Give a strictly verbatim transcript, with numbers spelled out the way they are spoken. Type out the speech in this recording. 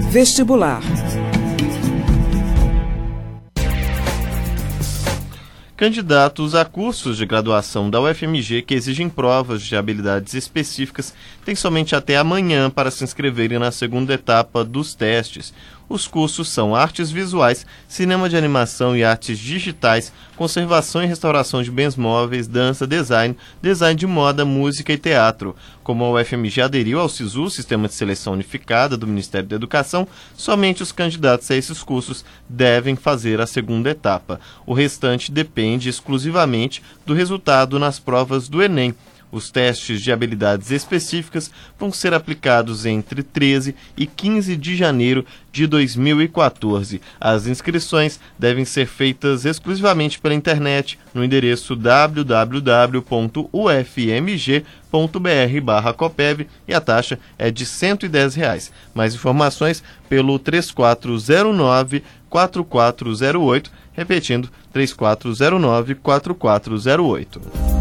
Vestibular. Candidatos a cursos de graduação da U F M G que exigem provas de habilidades específicas têm somente até amanhã para se inscreverem na segunda etapa dos testes. Os cursos são Artes Visuais, Cinema de Animação e Artes Digitais, Conservação e Restauração de Bens Móveis, Dança, Design, Design de Moda, Música e Teatro. Como a U F M G aderiu ao SISU, Sistema de Seleção Unificada do Ministério da Educação, somente os candidatos a esses cursos devem fazer a segunda etapa. O restante depende exclusivamente do resultado nas provas do Enem. Os testes de habilidades específicas vão ser aplicados entre treze e quinze de janeiro de dois mil e quatorze. As inscrições devem ser feitas exclusivamente pela internet no endereço w w w ponto u f m g ponto b r barra copeb e a taxa é de cento e dez reais. Mais informações pelo três quatro zero nove, quatro quatro zero oito, repetindo, três quatro zero nove, quatro quatro zero oito.